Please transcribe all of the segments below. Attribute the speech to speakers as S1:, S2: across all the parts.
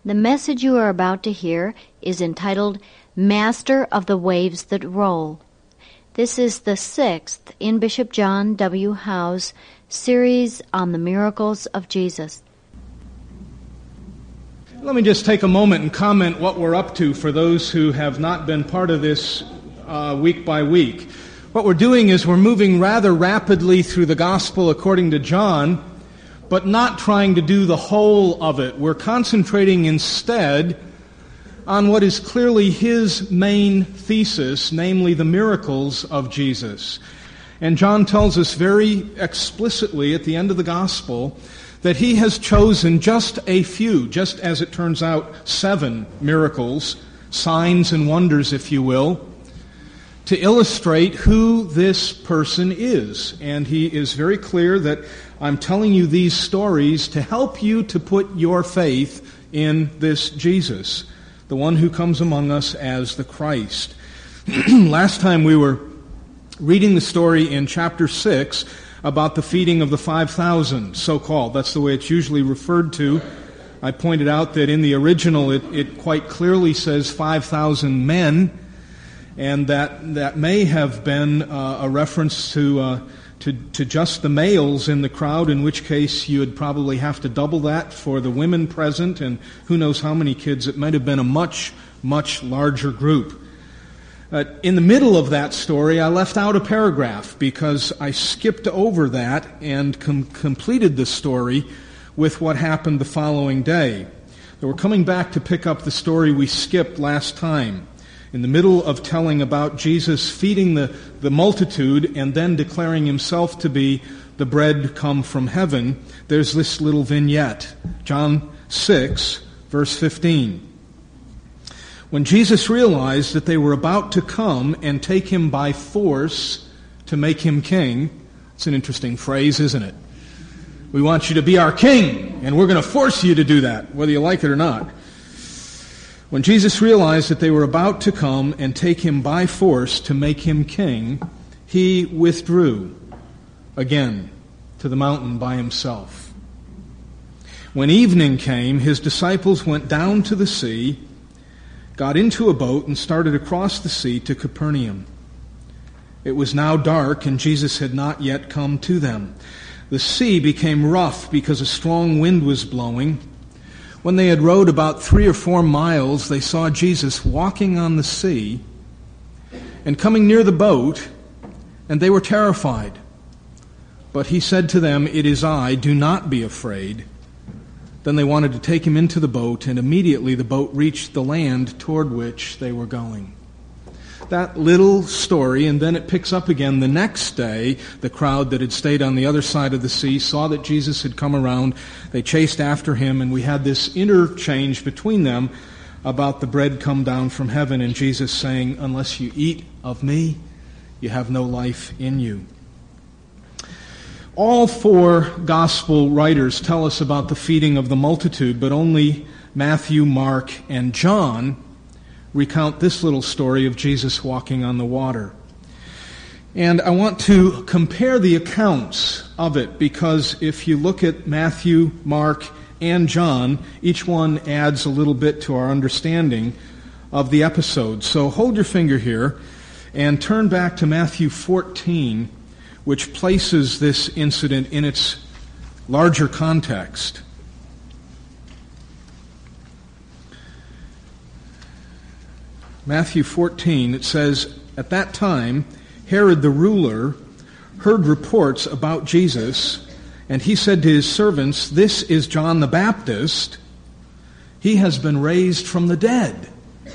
S1: The message you are about to hear is entitled, Master of the Waves That Roll. This is the 6th in Bishop John W. Howe's series on the miracles of Jesus.
S2: Let me just take a moment and comment what we're up to for those who have not been part of this week by week. What we're doing is we're moving rather rapidly through the Gospel according to John, but not trying to do the whole of it. We're concentrating instead on what is clearly his main thesis, namely the miracles of Jesus. And John tells us very explicitly at the end of the Gospel that he has chosen just a few, just as it turns out, 7 miracles, signs and wonders, if you will, to illustrate who this person is. And he is very clear that I'm telling you these stories to help you to put your faith in this Jesus, the one who comes among us as the Christ. Last time we were reading the story in chapter 6 about the feeding of the 5,000, so-called. That's the way it's usually referred to. I pointed out that in the original it quite clearly says 5,000 men, and that may have been a reference to just the males in the crowd, in which case you would probably have to double that for the women present, and who knows how many kids. It might have been a much, much larger group. In the middle of that story, I left out a paragraph because I skipped over that and completed the story with what happened the following day. So we're coming back to pick up the story we skipped last time. In the middle of telling about Jesus feeding the multitude and then declaring himself to be the bread come from heaven, there's this little vignette. John 6, verse 15. When Jesus realized that they were about to come and take him by force to make him king, it's an interesting phrase, isn't it? We want you to be our king, and we're going to force you to do that, whether you like it or not. When Jesus realized that they were about to come and take him by force to make him king, he withdrew again to the mountain by himself. When evening came, his disciples went down to the sea, got into a boat, and started across the sea to Capernaum. It was now dark, and Jesus had not yet come to them. The sea became rough because a strong wind was blowing. When they had rowed about 3 or 4 miles, they saw Jesus walking on the sea and coming near the boat, and they were terrified. But he said to them, "It is I, do not be afraid." Then they wanted to take him into the boat, and immediately the boat reached the land toward which they were going. That little story, and then it picks up again the next day. The crowd that had stayed on the other side of the sea saw that Jesus had come around. They chased after him, and we had this interchange between them about the bread come down from heaven, and Jesus saying, "Unless you eat of me, you have no life in you." All 4 gospel writers tell us about the feeding of the multitude, but only Matthew, Mark, and John recount this little story of Jesus walking on the water. And I want to compare the accounts of it, because if you look at Matthew, Mark, and John, each one adds a little bit to our understanding of the episode. So hold your finger here and turn back to Matthew 14, which places this incident in its larger context. Matthew 14, it says, "At that time, Herod the ruler heard reports about Jesus, and he said to his servants, 'This is John the Baptist. He has been raised from the dead.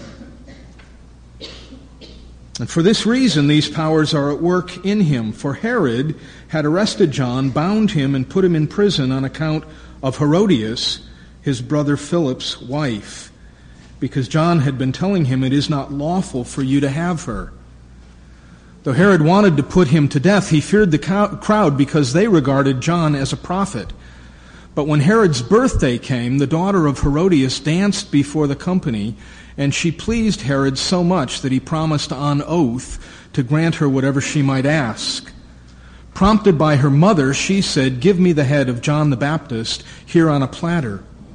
S2: And for this reason, these powers are at work in him. For Herod had arrested John, bound him, and put him in prison on account of Herodias, his brother Philip's wife, because John had been telling him, it is not lawful for you to have her. Though Herod wanted to put him to death, he feared the crowd because they regarded John as a prophet. But when Herod's birthday came, the daughter of Herodias danced before the company, and she pleased Herod so much that he promised on oath to grant her whatever she might ask. Prompted by her mother, she said, 'Give me the head of John the Baptist here on a platter.'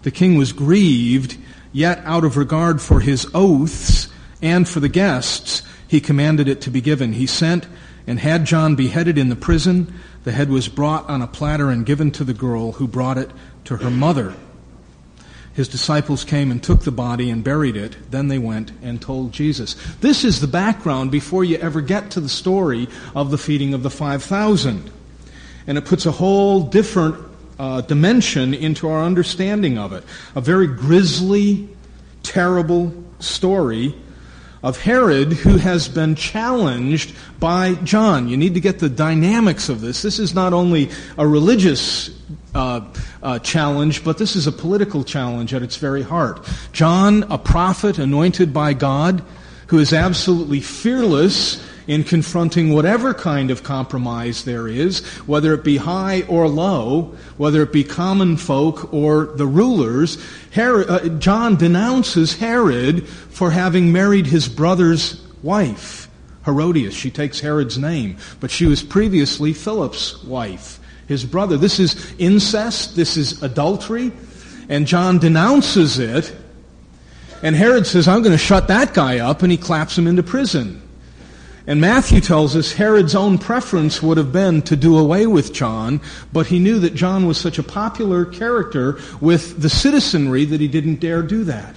S2: The king was grieved, yet out of regard for his oaths and for the guests, he commanded it to be given. He sent and had John beheaded in the prison. The head was brought on a platter and given to the girl, who brought it to her mother. His disciples came and took the body and buried it. Then they went and told Jesus. This is the background before you ever get to the story of the feeding of the 5,000. And it puts a whole different dimension into our understanding of it. A very grisly, terrible story of Herod, who has been challenged by John. You need to get the dynamics of this. This is not only a religious challenge, but this is a political challenge at its very heart. John, a prophet anointed by God, who is absolutely fearless in confronting whatever kind of compromise there is, whether it be high or low, whether it be common folk or the rulers. John denounces Herod for having married his brother's wife, Herodias. She takes Herod's name, but she was previously Philip's wife, his brother. This is incest, this is adultery, and John denounces it. And Herod says, I'm going to shut that guy up, and he claps him into prison. And Matthew tells us Herod's own preference would have been to do away with John, but he knew that John was such a popular character with the citizenry that he didn't dare do that.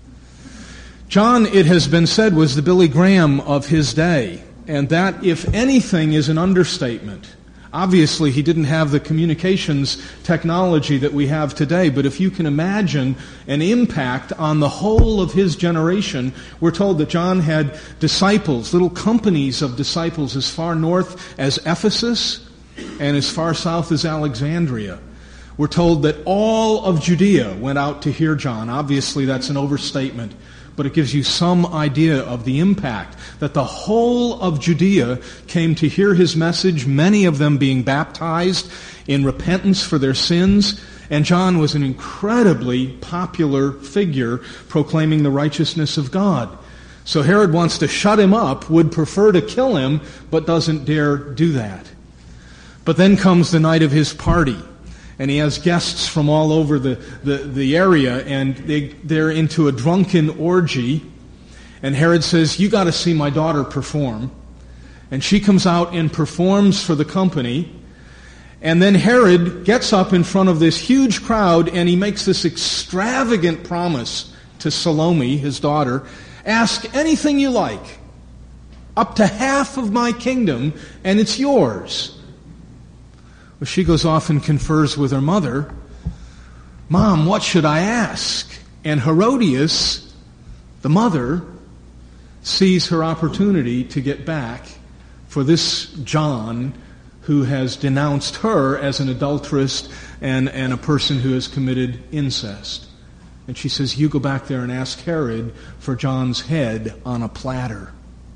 S2: John, it has been said, was the Billy Graham of his day, and that, if anything, is an understatement. Obviously, he didn't have the communications technology that we have today, but if you can imagine an impact on the whole of his generation, we're told that John had disciples, little companies of disciples, as far north as Ephesus and as far south as Alexandria. We're told that all of Judea went out to hear John. Obviously, that's an overstatement, but it gives you some idea of the impact, that the whole of Judea came to hear his message, many of them being baptized in repentance for their sins. And John was an incredibly popular figure proclaiming the righteousness of God. So Herod wants to shut him up, would prefer to kill him, but doesn't dare do that. But then comes the night of his party. And he has guests from all over the area, and they're into a drunken orgy. And Herod says, you got to see my daughter perform. And she comes out and performs for the company. And then Herod gets up in front of this huge crowd, and he makes this extravagant promise to Salome, his daughter. Ask anything you like, up to half of my kingdom, and it's yours. Well, she goes off and confers with her mother. Mom, what should I ask? And Herodias, the mother, sees her opportunity to get back for this John who has denounced her as an adulteress and a person who has committed incest. And she says, you go back there and ask Herod for John's head on a platter.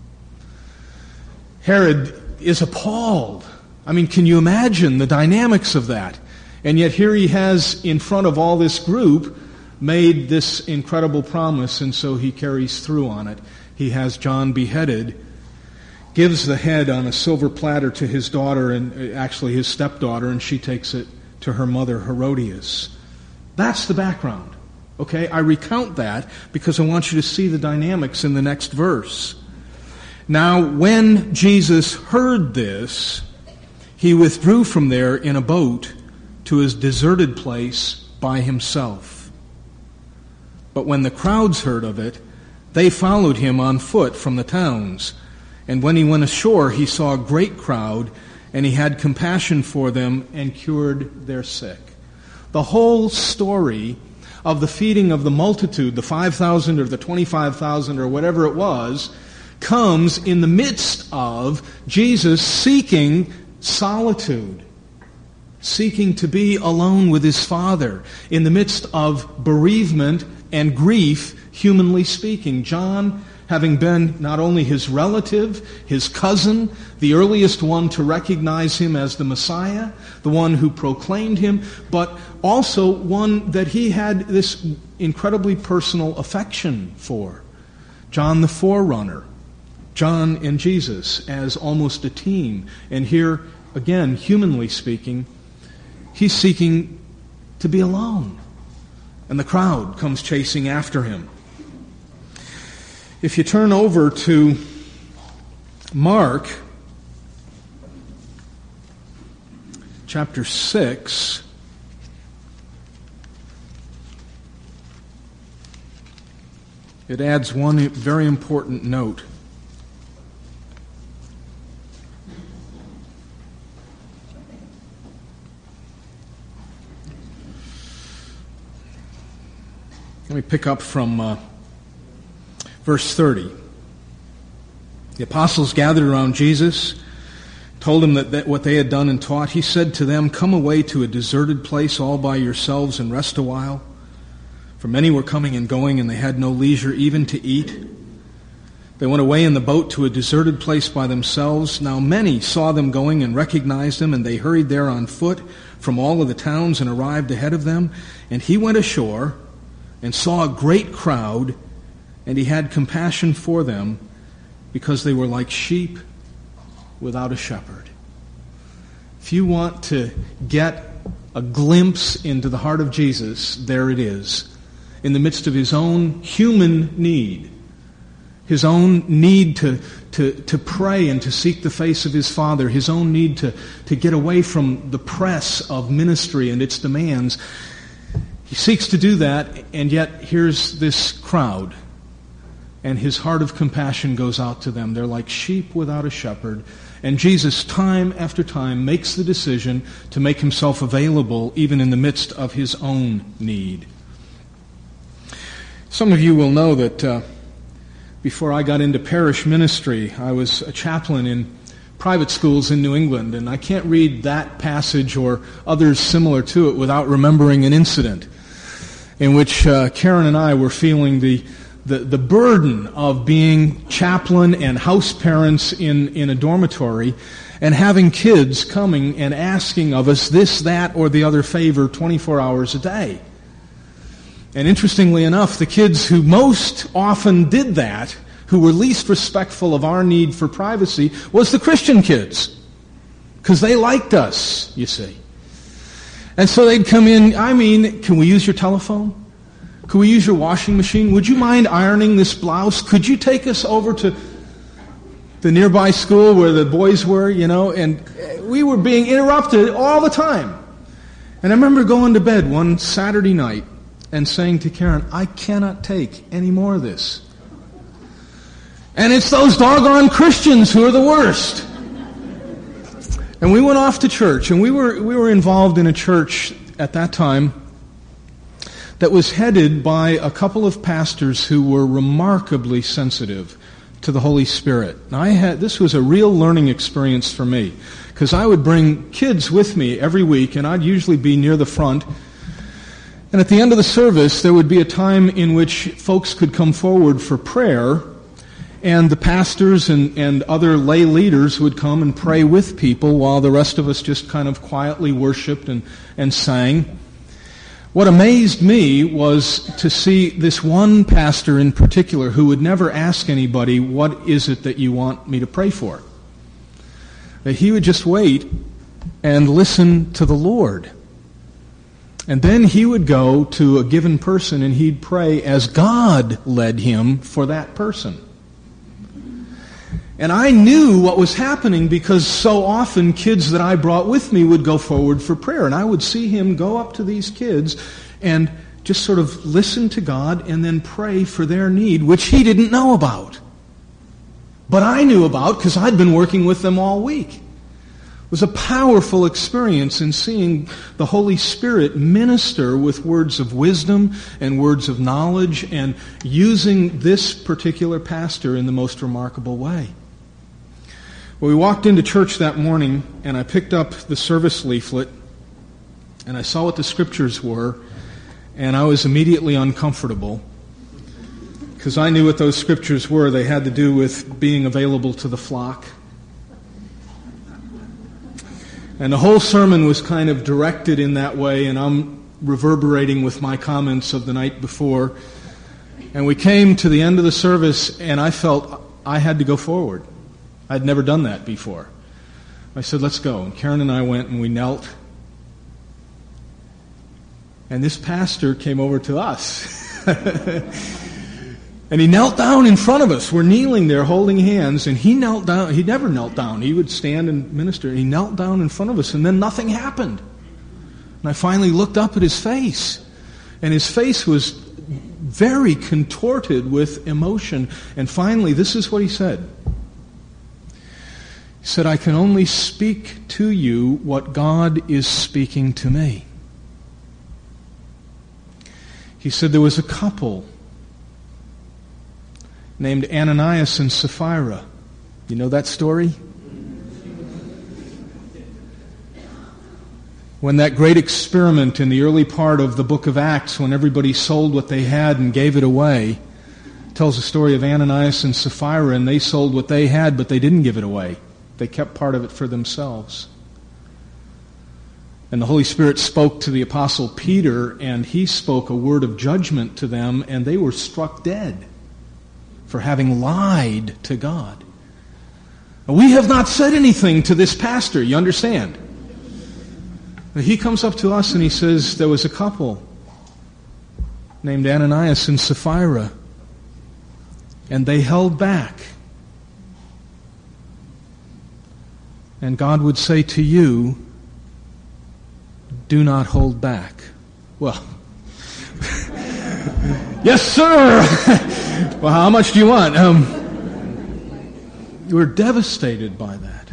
S2: Herod is appalled. I mean, can you imagine the dynamics of that? And yet here he has, in front of all this group, made this incredible promise, and so he carries through on it. He has John beheaded, gives the head on a silver platter to his daughter, and actually his stepdaughter, and she takes it to her mother, Herodias. That's the background. Okay, I recount that because I want you to see the dynamics in the next verse. Now, when Jesus heard this, he withdrew from there in a boat to his deserted place by himself. But when the crowds heard of it, they followed him on foot from the towns. And when he went ashore, he saw a great crowd, and he had compassion for them and cured their sick. The whole story of the feeding of the multitude, the 5,000 or the 25,000 or whatever it was, comes in the midst of Jesus seeking solitude, seeking to be alone with his Father in the midst of bereavement and grief, humanly speaking. John, having been not only his relative, his cousin, the earliest one to recognize him as the Messiah, the one who proclaimed him, but also one that he had this incredibly personal affection for. John the forerunner. John and Jesus as almost a team. And here, again, humanly speaking, he's seeking to be alone. and the crowd comes chasing after him. If you turn over to Mark chapter 6, it adds one very important note. Let me pick up from verse 30. The apostles gathered around Jesus, told him that what they had done and taught. He said to them, "Come away to a deserted place all by yourselves and rest a while." For many were coming and going, and they had no leisure even to eat. They went away in the boat to a deserted place by themselves. Now many saw them going and recognized them, and they hurried there on foot from all of the towns and arrived ahead of them. And he went ashore and saw a great crowd, and he had compassion for them because they were like sheep without a shepherd. If you want to get a glimpse into the heart of Jesus, there it is. In the midst of his own human need, his own need to pray and to seek the face of his Father, his own need to get away from the press of ministry and its demands, he seeks to do that, and yet here's this crowd, and his heart of compassion goes out to them. They're like sheep without a shepherd, and Jesus, time after time, makes the decision to make himself available even in the midst of his own need. Some of you will know that before I got into parish ministry, I was a chaplain in private schools in New England, and I can't read that passage or others similar to it without remembering an incident in which Karen and I were feeling the burden of being chaplain and house parents in a dormitory and having kids coming and asking of us this, that, or the other favor 24 hours a day. And interestingly enough, the kids who most often did that, who were least respectful of our need for privacy, was the Christian kids. Because they liked us, you see. And so they'd come in, can we use your telephone? Could we use your washing machine? Would you mind ironing this blouse? Could you take us over to the nearby school where the boys were, And we were being interrupted all the time. And I remember going to bed one Saturday night and saying to Karen, I cannot take any more of this. And it's those doggone Christians who are the worst. And we went off to church, and we were involved in a church at that time that was headed by a couple of pastors who were remarkably sensitive to the Holy Spirit. Now this was a real learning experience for me, because I would bring kids with me every week, and I'd usually be near the front. And at the end of the service, there would be a time in which folks could come forward for prayer, and the pastors and other lay leaders would come and pray with people while the rest of us just kind of quietly worshiped and sang. What amazed me was to see this one pastor in particular who would never ask anybody, what is it that you want me to pray for? That he would just wait and listen to the Lord. And then he would go to a given person and he'd pray as God led him for that person. And I knew what was happening because so often kids that I brought with me would go forward for prayer. And I would see him go up to these kids and just sort of listen to God and then pray for their need, which he didn't know about. But I knew about because I'd been working with them all week. It was a powerful experience in seeing the Holy Spirit minister with words of wisdom and words of knowledge and using this particular pastor in the most remarkable way. Well, we walked into church that morning, and I picked up the service leaflet, and I saw what the scriptures were, and I was immediately uncomfortable, because I knew what those scriptures were. They had to do with being available to the flock. And the whole sermon was kind of directed in that way, and I'm reverberating with my comments of the night before. And we came to the end of the service, and I felt I had to go forward. I'd never done that before. I said, let's go. And Karen and I went, and we knelt. And this pastor came over to us. And he knelt down in front of us. We're kneeling there holding hands, and he knelt down. He never knelt down. He would stand and minister. He knelt down in front of us, and then nothing happened. And I finally looked up at his face, and his face was very contorted with emotion. And finally, this is what he said. He said, "I can only speak to you what God is speaking to me." He said there was a couple named Ananias and Sapphira. You know that story? When that great experiment in the early part of the book of Acts, when everybody sold what they had and gave it away, tells the story of Ananias and Sapphira, and they sold what they had, but they didn't give it away. They kept part of it for themselves. And the Holy Spirit spoke to the Apostle Peter, and he spoke a word of judgment to them, and they were struck dead for having lied to God. We have not said anything to this pastor, you understand? He comes up to us and he says there was a couple named Ananias and Sapphira, and they held back. And God would say to you, do not hold back. Well, yes, sir! Well, how much do you want? We're devastated by that.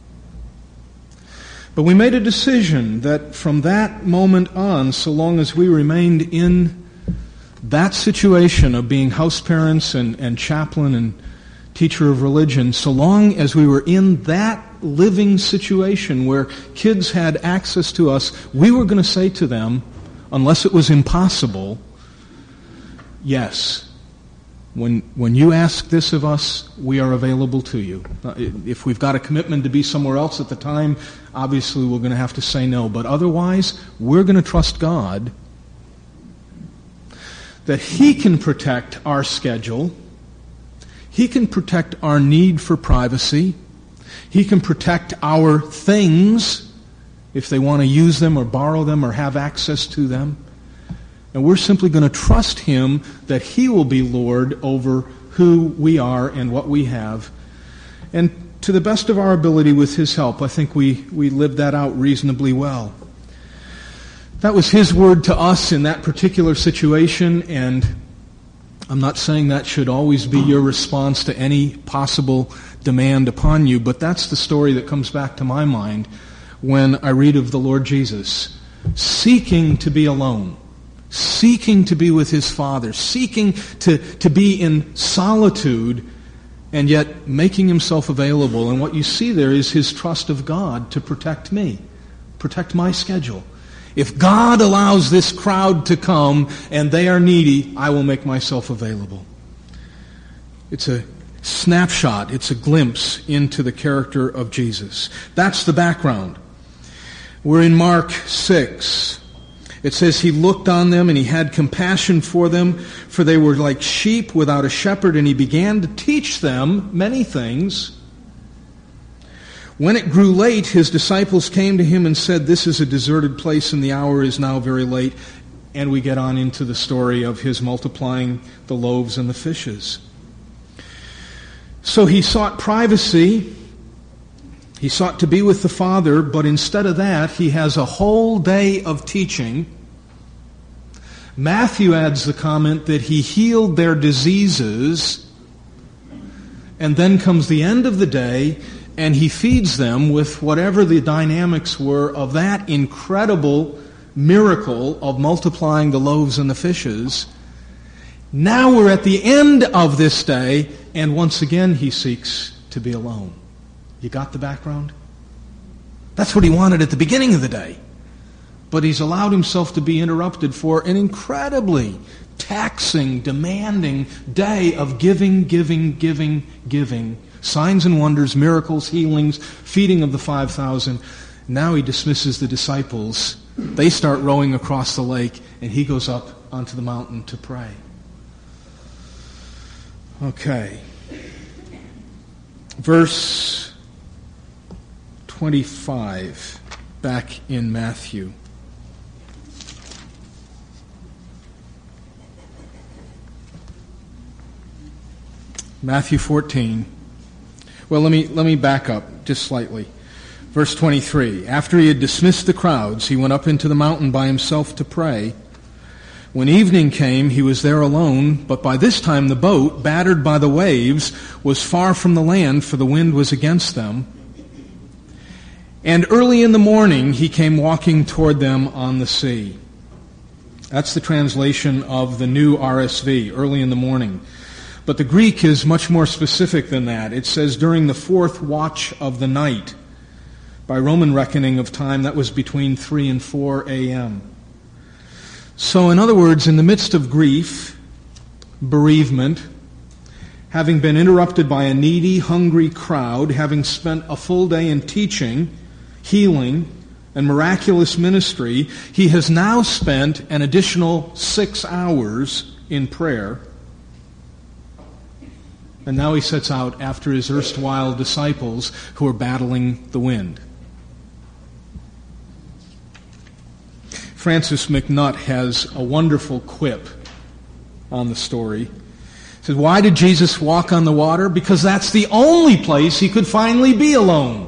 S2: But we made a decision that from that moment on, so long as we remained in that situation of being house parents and chaplain and teacher of religion, so long as we were in that living situation where kids had access to us, we were going to say to them, unless it was impossible, yes, when you ask this of us, we are available to you. If we've got a commitment to be somewhere else at the time, obviously we're going to have to say no. But otherwise, we're going to trust God that He can protect our schedule. He can protect our need for privacy. He can protect our things if they want to use them or borrow them or have access to them. And we're simply going to trust Him that He will be Lord over who we are and what we have. And to the best of our ability with His help, I think we lived that out reasonably well. That was His word to us in that particular situation, and I'm not saying that should always be your response to any possible demand upon you, but that's the story that comes back to my mind when I read of the Lord Jesus seeking to be alone, seeking to be with His Father, seeking to be in solitude, and yet making Himself available. And what you see there is His trust of God to protect me, protect my schedule. If God allows this crowd to come and they are needy, I will make myself available. It's a snapshot, it's a glimpse into the character of Jesus. That's the background. We're in Mark 6. It says He looked on them and He had compassion for them, for they were like sheep without a shepherd, and He began to teach them many things. When it grew late, His disciples came to Him and said, "This is a deserted place and the hour is now very late." And we get on into the story of His multiplying the loaves and the fishes. So He sought privacy. He sought to be with the Father, but instead of that, He has a whole day of teaching. Matthew adds the comment that He healed their diseases, and then comes the end of the day, and He feeds them with whatever the dynamics were of that incredible miracle of multiplying the loaves and the fishes. Now we're at the end of this day, and once again He seeks to be alone. You got the background? That's what He wanted at the beginning of the day. But He's allowed Himself to be interrupted for an incredibly taxing, demanding day of giving. Signs and wonders, miracles, healings, feeding of the 5,000. Now He dismisses the disciples. They start rowing across the lake, and He goes up onto the mountain to pray. Okay. Verse 25, back in Matthew. Matthew 14. Well, let me back up just slightly. Verse 23. After he had dismissed the crowds, he went up into the mountain by himself to pray. When evening came, he was there alone, but by this time the boat, battered by the waves, was far from the land, for the wind was against them. And early in the morning he came walking toward them on the sea. That's the translation of the new RSV, early in the morning. But the Greek is much more specific than that. It says during the fourth watch of the night. By Roman reckoning of time, that was between 3 and 4 a.m. So in other words, in the midst of grief, bereavement, having been interrupted by a needy, hungry crowd, having spent a full day in teaching, healing, and miraculous ministry, he has now spent an additional 6 hours in prayer. And now he sets out after his erstwhile disciples who are battling the wind. Francis McNutt has a wonderful quip on the story. He says, why did Jesus walk on the water? Because that's the only place he could finally be alone.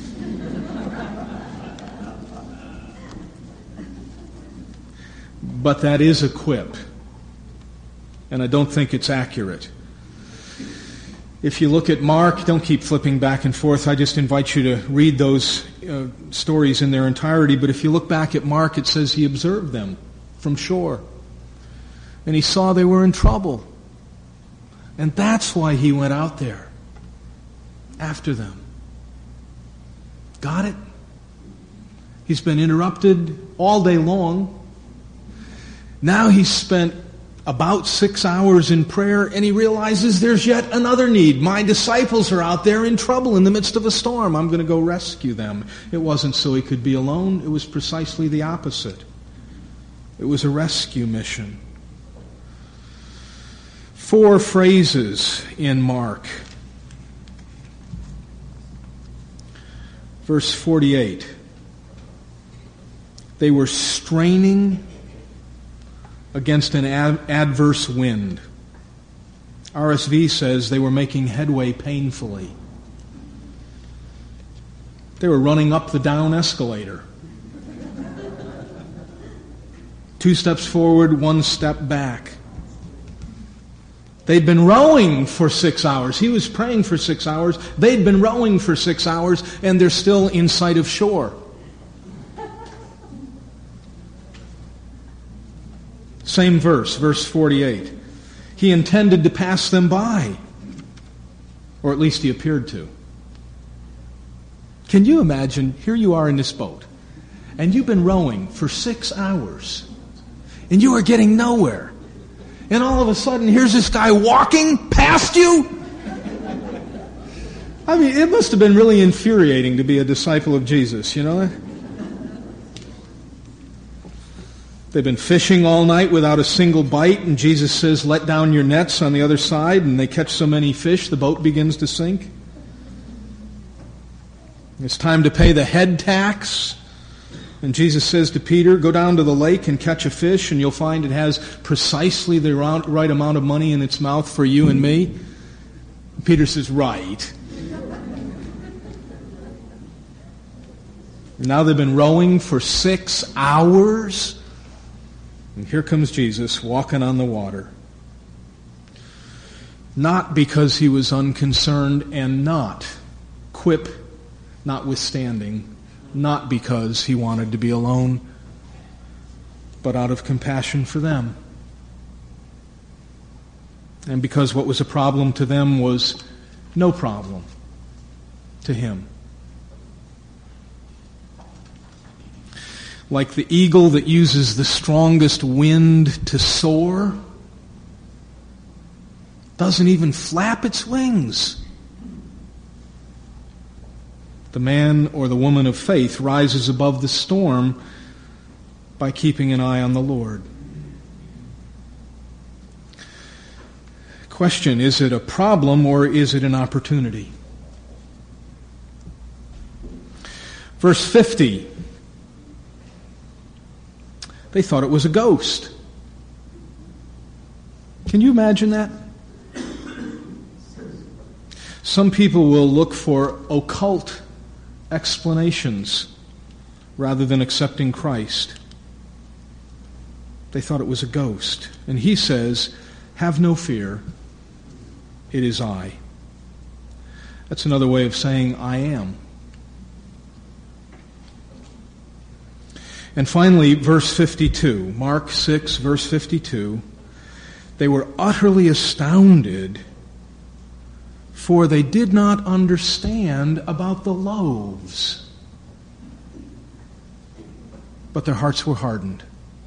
S2: But that is a quip, and I don't think it's accurate. If you look at Mark, don't keep flipping back and forth. I just invite you to read those stories in their entirety. But if you look back at Mark, it says he observed them from shore. And he saw they were in trouble. And that's why he went out there after them. Got it? He's been interrupted all day long. Now he's spent about 6 hours in prayer, and he realizes there's yet another need. My disciples are out there in trouble in the midst of a storm. I'm going to go rescue them. It wasn't so he could be alone. It was precisely the opposite. It was a rescue mission. 4 phrases in Mark. Verse 48. They were straining against an adverse wind. RSV says they were making headway painfully. They were running up the down escalator. 2 steps forward, 1 step back. They'd been rowing for 6 hours. He was praying for 6 hours. They'd been rowing for 6 hours, and they're still in sight of shore. Same verse, verse 48. He intended to pass them by, or at least he appeared to. Can you imagine, here you are in this boat, and you've been rowing for 6 hours, and you are getting nowhere. And all of a sudden, here's this guy walking past you? I mean, it must have been really infuriating to be a disciple of Jesus, you know that? They've been fishing all night without a single bite, and Jesus says, let down your nets on the other side, and they catch so many fish, the boat begins to sink. It's time to pay the head tax. And Jesus says to Peter, go down to the lake and catch a fish, and you'll find it has precisely the right amount of money in its mouth for you and me. Peter says, right. Now they've been rowing for 6 hours. And here comes Jesus walking on the water. Not because he was unconcerned, and not, quip notwithstanding, not because he wanted to be alone, but out of compassion for them. And because what was a problem to them was no problem to him. Like the eagle that uses the strongest wind to soar, doesn't even flap its wings. The man or the woman of faith rises above the storm by keeping an eye on the Lord. Question, is it a problem or is it an opportunity? Verse 50. They thought it was a ghost. Can you imagine that? Some people will look for occult explanations rather than accepting Christ. They thought it was a ghost. And he says, have no fear, it is I. That's another way of saying, I am. And finally, verse 52, Mark 6, verse 52, they were utterly astounded, for they did not understand about the loaves, but their hearts were hardened.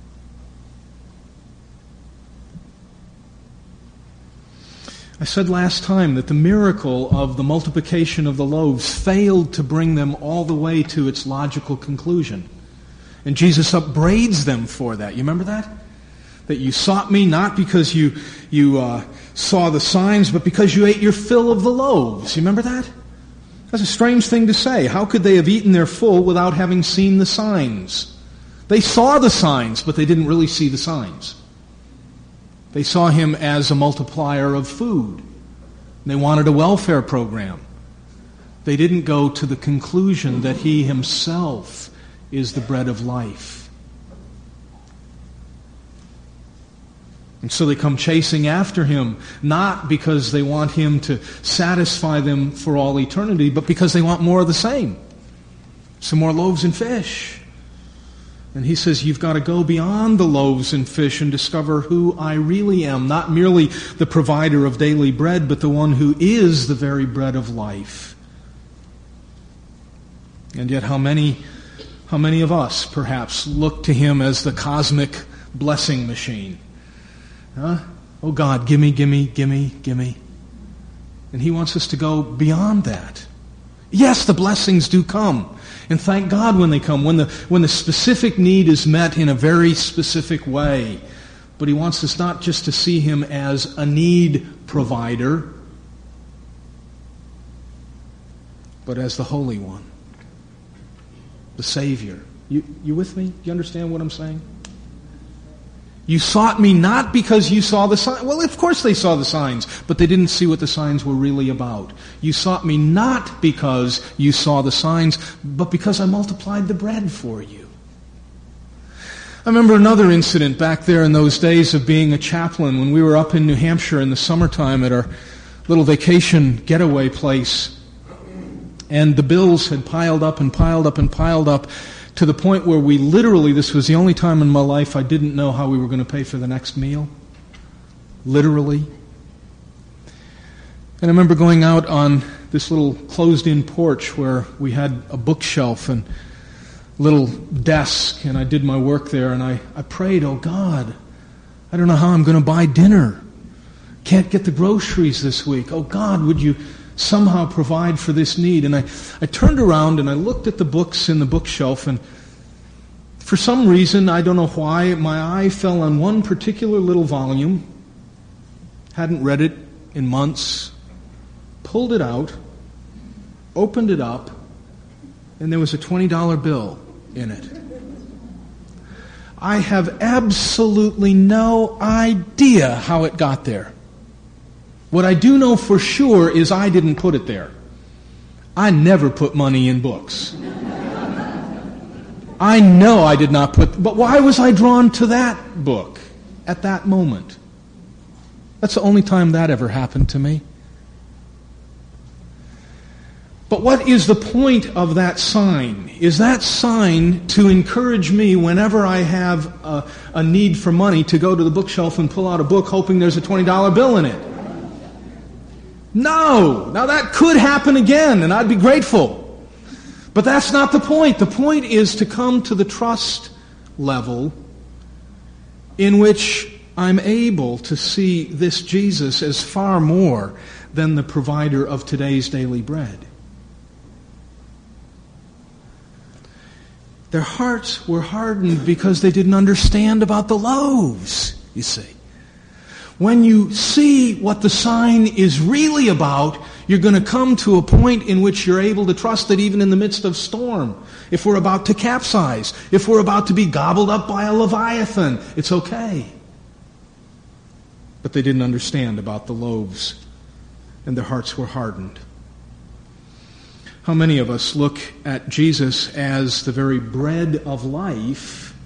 S2: I said last time that the miracle of the multiplication of the loaves failed to bring them all the way to its logical conclusion. And Jesus upbraids them for that. You remember that? That you sought me not because you saw the signs, but because you ate your fill of the loaves. You remember that? That's a strange thing to say. How could they have eaten their full without having seen the signs? They saw the signs, but they didn't really see the signs. They saw him as a multiplier of food. They wanted a welfare program. They didn't go to the conclusion that he himself is the bread of life. And so they come chasing after him, not because they want him to satisfy them for all eternity, but because they want more of the same. Some more loaves and fish. And he says, you've got to go beyond the loaves and fish and discover who I really am, not merely the provider of daily bread, but the one who is the very bread of life. And yet how many of us, perhaps, look to him as the cosmic blessing machine? Huh? Oh God, gimme, gimme, gimme, gimme. And he wants us to go beyond that. Yes, the blessings do come. And thank God when they come, when the specific need is met in a very specific way. But he wants us not just to see him as a need provider, but as the Holy One, the Savior. You with me? You understand what I'm saying? You sought me not because you saw the signs. Well, of course they saw the signs, but they didn't see what the signs were really about. You sought me not because you saw the signs, but because I multiplied the bread for you. I remember another incident back there in those days of being a chaplain when we were up in New Hampshire in the summertime at our little vacation getaway place. And the bills had piled up and piled up and piled up, to the point where we literally, this was the only time in my life I didn't know how we were going to pay for the next meal. Literally. And I remember going out on this little closed-in porch where we had a bookshelf and a little desk, and I did my work there, and I prayed, oh God, I don't know how I'm going to buy dinner. Can't get the groceries this week. Oh God, would you somehow provide for this need? And I turned around and I looked at the books in the bookshelf, and for some reason, I don't know why, my eye fell on one particular little volume. Hadn't read it in months. Pulled it out, opened it up, and there was a $20 bill in it. I have absolutely no idea how it got there. What I do know for sure is I didn't put it there. I never put money in books. I know I did not put... But why was I drawn to that book at that moment? That's the only time that ever happened to me. But what is the point of that sign? Is that sign to encourage me whenever I have a need for money to go to the bookshelf and pull out a book hoping there's a $20 bill in it? No! Now that could happen again, and I'd be grateful. But that's not the point. The point is to come to the trust level in which I'm able to see this Jesus as far more than the provider of today's daily bread. Their hearts were hardened because they didn't understand about the loaves, you see. When you see what the sign is really about, you're going to come to a point in which you're able to trust that even in the midst of storm, if we're about to capsize, if we're about to be gobbled up by a leviathan, it's okay. But they didn't understand about the loaves, and their hearts were hardened. How many of us look at Jesus as the very bread of life,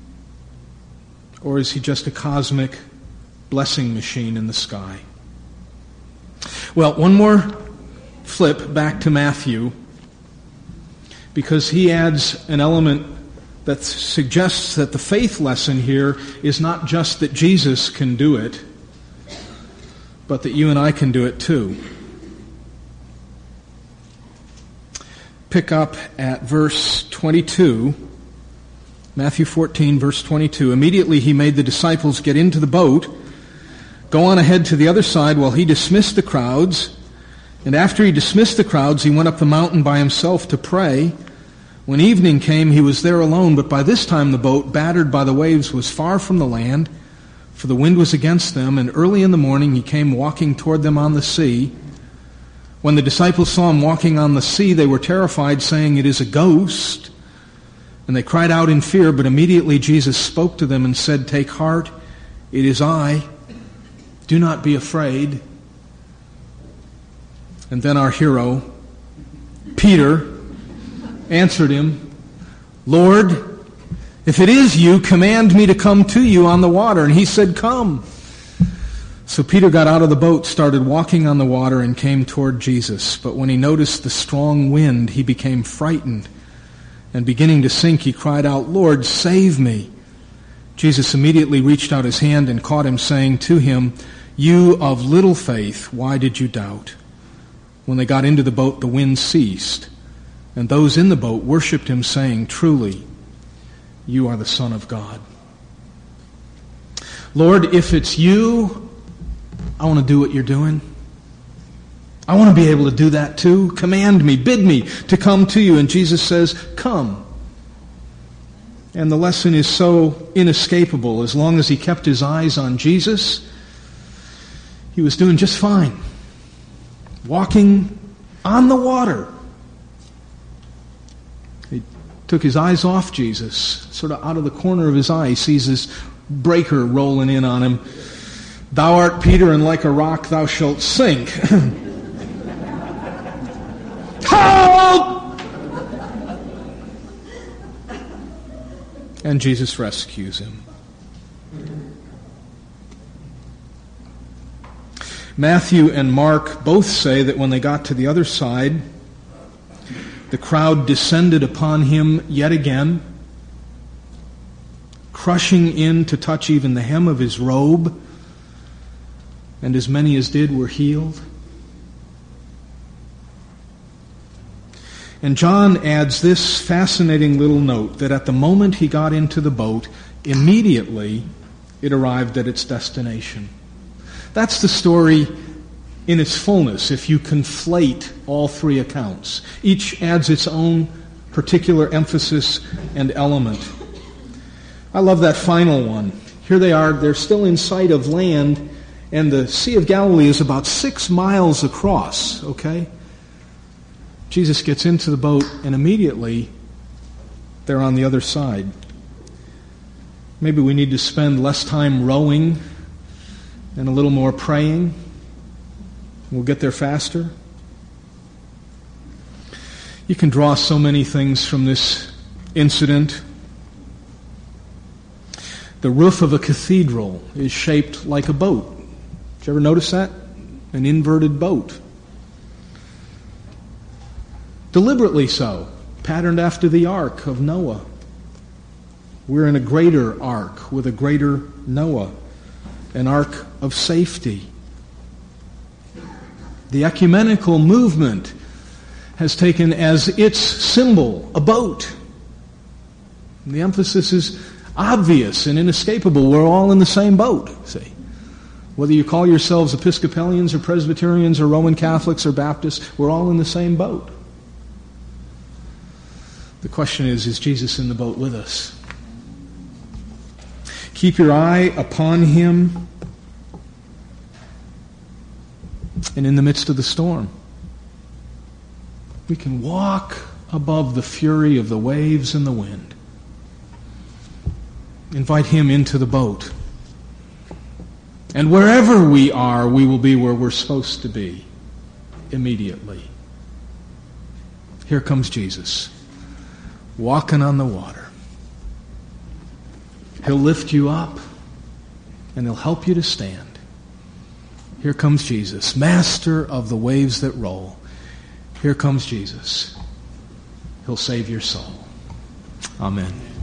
S2: or is he just a cosmic blessing machine in the sky? Well, one more flip back to Matthew, because he adds an element that suggests that the faith lesson here is not just that Jesus can do it, but that you and I can do it too. Pick up at verse 22, Matthew 14, verse 22. Immediately he made the disciples get into the boat, go on ahead to the other side while he dismissed the crowds. And after he dismissed the crowds, he went up the mountain by himself to pray. When evening came, he was there alone, but by this time the boat, battered by the waves, was far from the land, for the wind was against them, and early in the morning he came walking toward them on the sea. When the disciples saw him walking on the sea, they were terrified, saying, "It is a ghost." And they cried out in fear, but immediately Jesus spoke to them and said, "Take heart, it is I. Do not be afraid." And then our hero, Peter, answered him, "Lord, if it is you, command me to come to you on the water." And he said, "Come." So Peter got out of the boat, started walking on the water, and came toward Jesus. But when he noticed the strong wind, he became frightened. And beginning to sink, he cried out, "Lord, save me." Jesus immediately reached out his hand and caught him, saying to him, "You of little faith, why did you doubt?" When they got into the boat, the wind ceased. And those in the boat worshipped him, saying, "Truly, you are the Son of God." Lord, if it's you, I want to do what you're doing. I want to be able to do that too. Command me, bid me to come to you. And Jesus says, "Come." And the lesson is so inescapable. As long as he kept his eyes on Jesus, he was doing just fine. Walking on the water. He took his eyes off Jesus, sort of out of the corner of his eye. He sees this breaker rolling in on him. "Thou art Peter, and like a rock thou shalt sink." Help! And Jesus rescues him. Matthew and Mark both say that when they got to the other side, the crowd descended upon him yet again, crushing in to touch even the hem of his robe, and as many as did were healed. And John adds this fascinating little note that at the moment he got into the boat, immediately it arrived at its destination. That's the story in its fullness if you conflate all three accounts. Each adds its own particular emphasis and element. I love that final one. Here they are, they're still in sight of land, and the Sea of Galilee is about 6 miles across, okay? Jesus gets into the boat, and immediately they're on the other side. Maybe we need to spend less time rowing and a little more praying. We'll get there faster. You can draw so many things from this incident. The roof of a cathedral is shaped like a boat. Did you ever notice that? An inverted boat. Deliberately so, patterned after the ark of Noah. We're in a greater ark with a greater Noah, an ark of safety. The ecumenical movement has taken as its symbol a boat. The emphasis is obvious and inescapable. We're all in the same boat, see. Whether you call yourselves Episcopalians or Presbyterians or Roman Catholics or Baptists, we're all in the same boat. The question is Jesus in the boat with us? Keep your eye upon him, and in the midst of the storm, we can walk above the fury of the waves and the wind. Invite him into the boat. And wherever we are, we will be where we're supposed to be immediately. Here comes Jesus, walking on the water. He'll lift you up, and he'll help you to stand. Here comes Jesus, master of the waves that roll. Here comes Jesus. He'll save your soul. Amen.